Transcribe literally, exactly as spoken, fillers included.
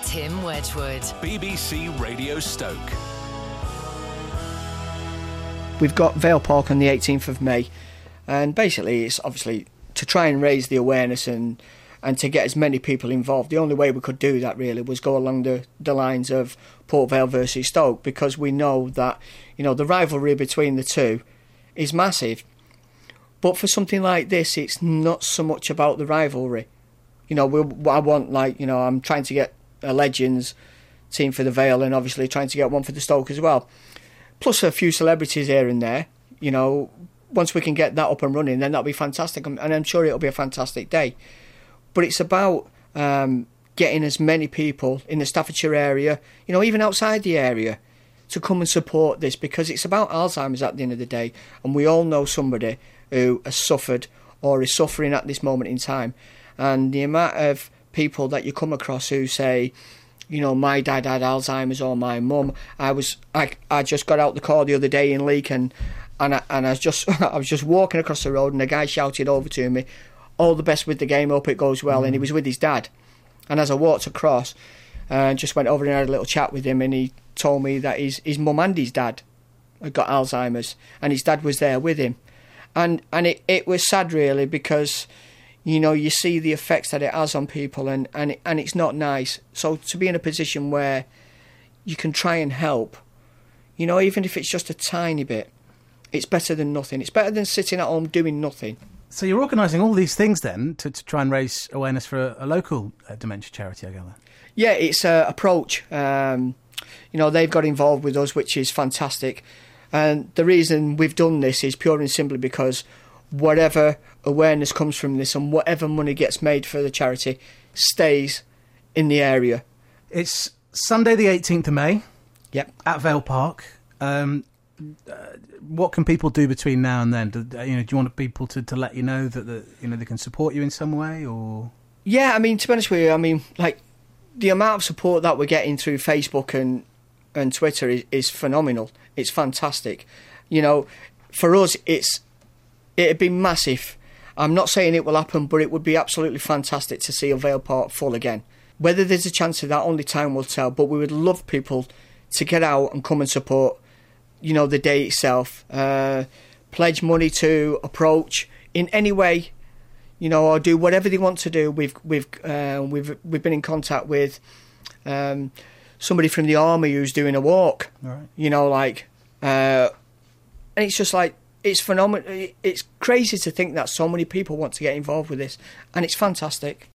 Tim Wedgwood. B B C Radio Stoke. We've got Vale Park on the eighteenth of May, and basically it's obviously to try and raise the awareness and and to get as many people involved. The only way we could do that really was go along the, the lines of Port Vale versus Stoke, because we know that, you know, the rivalry between the two is massive. But for something like this, it's not so much about the rivalry. You know, we, I want, like, you know, I'm trying to get a Legends team for the Vale and obviously trying to get one for the Stoke as well. Plus a few celebrities here and there. You know, once we can get that up and running, then that'll be fantastic. And I'm sure it'll be a fantastic day. But it's about um, getting as many people in the Staffordshire area, you know, even outside the area, to come and support this, because it's about Alzheimer's at the end of the day. And we all know somebody who has suffered or is suffering at this moment in time. And the amount of people that you come across who say, you know, my dad had Alzheimer's, or my mum. I was, I, I just got out the car the other day in Leek, and and I, and I was just, I was just walking across the road, and a guy shouted over to me, "All the best with the game, hope it goes well." Mm. And he was with his dad. And as I walked across, and uh, just went over and had a little chat with him, and he told me that his his mum and his dad had got Alzheimer's, and his dad was there with him, and and it, it was sad really, because, you know, you see the effects that it has on people, and, and, it, and it's not nice. So to be in a position where you can try and help, you know, even if it's just a tiny bit, it's better than nothing. It's better than sitting at home doing nothing. So you're organising all these things then to, to try and raise awareness for a, a local uh, dementia charity, I gather? Yeah, it's uh, Approach. Um, you know, they've got involved with us, which is fantastic. And the reason we've done this is pure and simply because whatever awareness comes from this and whatever money gets made for the charity stays in the area. It's Sunday the eighteenth of May. Yep. At Vale Park. Um, uh, what can people do between now and then? Do, you know, do you want people to, to let you know that the, you know, they can support you in some way, or? Yeah, I mean, to be honest with you, I mean, like, the amount of support that we're getting through Facebook and and Twitter is, is phenomenal. It's fantastic. You know, for us, it's it'd be massive. I'm not saying it will happen, but it would be absolutely fantastic to see a Vale Park full again. Whether there's a chance of that, only time will tell, but we would love people to get out and come and support, you know, the day itself. Uh, pledge money to Approach in any way, you know, or do whatever they want to do. We've we've uh, we've we've been in contact with um, somebody from the army who's doing a walk. All right. You know, like, uh, and it's just like, it's phenomenal. It's crazy to think that so many people want to get involved with this, and it's fantastic.